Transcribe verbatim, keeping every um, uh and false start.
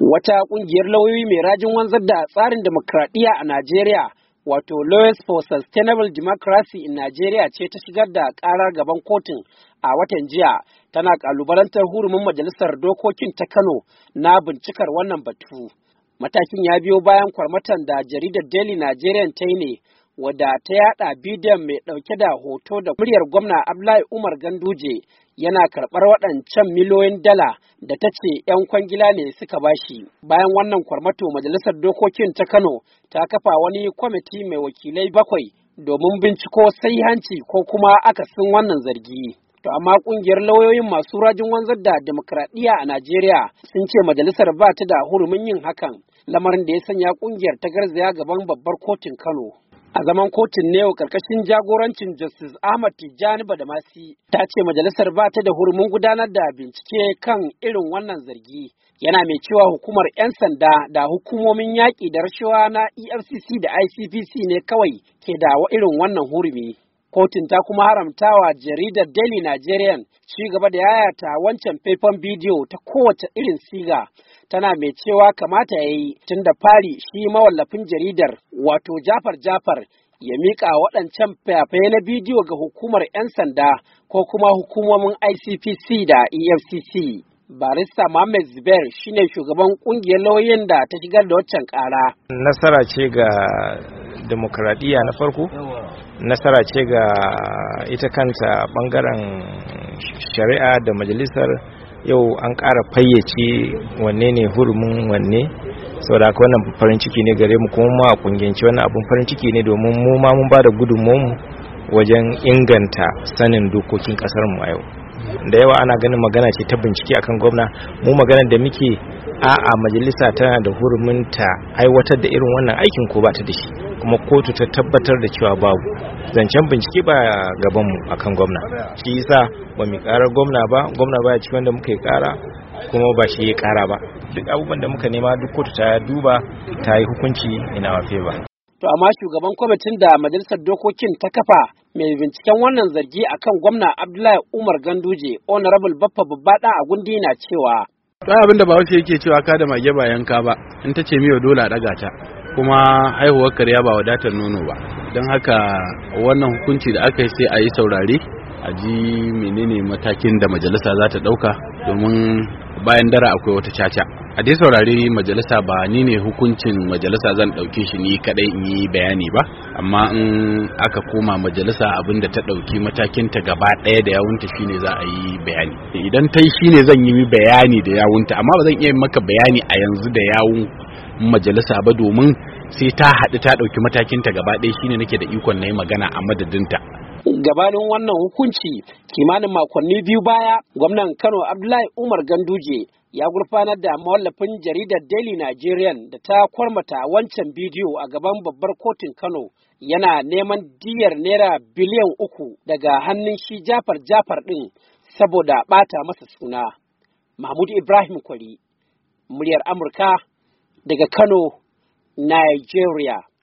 Wata ƙungiyar lauyoyi mai rajin wanzar da tsarin demokradiyya a Najeriya, wato Lawyers for Sustainable Democracy in Nigeria ce ta shigar da ƙarar gaban kotun a watan jiya, tana ƙalubalantar hurumin Majalisar Dokokin ta Kano na bincikar wannan batu. Matakin ya biyo bayan kwarmatan da jaridar Daily Nigerian ta yi ne, wadda ta yada bidiyon mai ɗauke da hoto da muryar gwamna Abdullahi Umar Ganduje yana karɓar waɗancan miliyoyin dala da ta ce ‘yan kwangila ne suka bashi. Bayan wannan kwarmato, Majalisar Dokokin ta Kano ta kafa wani kwamiti mai wakilai bakwai domin binciko sahihanci ko kuma akasin wannan zargi. To amma ƙungiyar lauyoyin masu rajin wanzar da demokradiyya a Najeriya sun ce majalisar ba ta da hurumin yin hakan, lamarin da ya sanya ƙungiyar ta garzaya gaban babbar kotun Kano. A zaman kotun ne karkashin jagorancin Justice Ahmad Tijjani Badamasi ta ce majalisar ba ta da hurumin gudanar da bincike kan irin wannan zargi. Yana mai cewa hukumar ‘yan sanda da hukumomin yaƙi da rashawa na E F C C da I C P C ne kawai ke da irin wannan hurumi. Kotun ta kuma haramtawa jaridar Daily Nigerian ci gaba da yayata wancan faifan bidiyo ta kowace irin siga. Tana mai cewa kamata ya yi tun da fari shi mawallafin jaridar wato Jafar Jafar ya miƙa waɗancan fayafaye na bidiyo ga hukumar ‘yan sanda ko kuma hukumomin I C P C da E F C C. Barista Mohammed Zubair shine shugaban ƙungiyar lauyoyin da ta shigar da waccan ƙara. Nasara ce ga demokradiyya na farko, nasara ce ga ita kanta ɓangaren shari'a da majalisar. Yau an ƙara fayyace wanne ne hurumin wanne, saboda haka wannan farin ciki ne gare mu, kuma ma a kungiyance wannan abun farin ciki ne domin mu ma mun ba da gudunmu wajen inganta sanin dokokin kasar mu a yau. Da yawa ana ganin magana ce ta bincike akan gwamna, mu magana da muke a'a majalisa tana da hurumin ta aiwatar da irin wannan aikin ko ba ta da shi, kuma kotu ta tabbatar da cewa babu. Zancen bincike ba gabanmu akan gwamna, shi yasa ba mu karar gwamna ba, gwamna ba ya ci wanda muka yi kara, kuma ba shi ya kara ba. Duk abubuwan da muka nema duk kotu ta duba ta yi hukunci ina wafe ba. To amma shugaban kwamitin da majalisar dokokin ta kafa mai binciken wannan zargi akan gwamna Abdullahi Umar Ganduje, Honorable Baffa Babbaɗa a Gundi, na cewa ba abin da ba wace yake cewa ka da mage ba yanka ba, in ta ce miyo dole a daga ta, kuma haihuwar karya ba wadatar nono ba. Don haka wannan hukunci da aka yi sai a yi saurare a ji menene matakin da majalisa za ta ɗauka, domin bayan dara akwai wata caca. A dai saurare majalisa, ba ni ne hukuncin majalisa zan ɗauke shi ni kaɗai in yi bayani ba, amma in aka koma majalisa abin da ta ɗauki matakinta gaba ɗaya da yawunta shine za a yi bayani. Idan ta yi shine zan yi bayani da yawunta, amma ba zan iya maka bayani a yanzu da yawun majalisa ba, domin sai ta haɗu ta ɗauki matakinta gaba ɗaya shine nake da ikon na yi magana a madadinta. Gabanin wannan hukunci, kimanin makonni biyu baya, gwamnan Kano Abdullahi Umar Ganduje ya gurfanar da mawallafin jaridar Daily Nigerian da ta kwarmata wancan bidiyo a gaban babbar kotun Kano, yana neman diyar naira biliyan uku daga hannun shi Jafar Jafar ɗin saboda ɓata masa suna. Mahmud Ibrahim Kwari, muryar Amurka daga Kano, Nigeria.